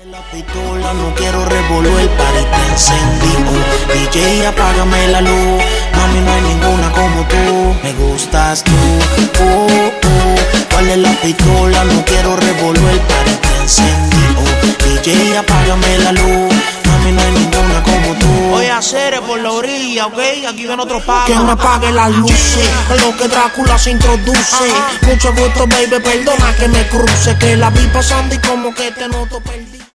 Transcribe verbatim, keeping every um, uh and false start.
La pistola, no quiero revolver, party te encendido. D J, apágame la luz, mami, no hay ninguna como tú. Me gustas tú, oh, oh. ¿Cuál es la pistola? No quiero revolver, party te encendido. D J, apágame la luz, mami, no hay ninguna como tú. Voy a hacer por la orilla, ok, aquí ven otro pago. Que me apague las luces, en lo que Drácula se introduce. Mucho gusto, baby, perdona que me cruce, que la vi pasando y como que te noto perdido.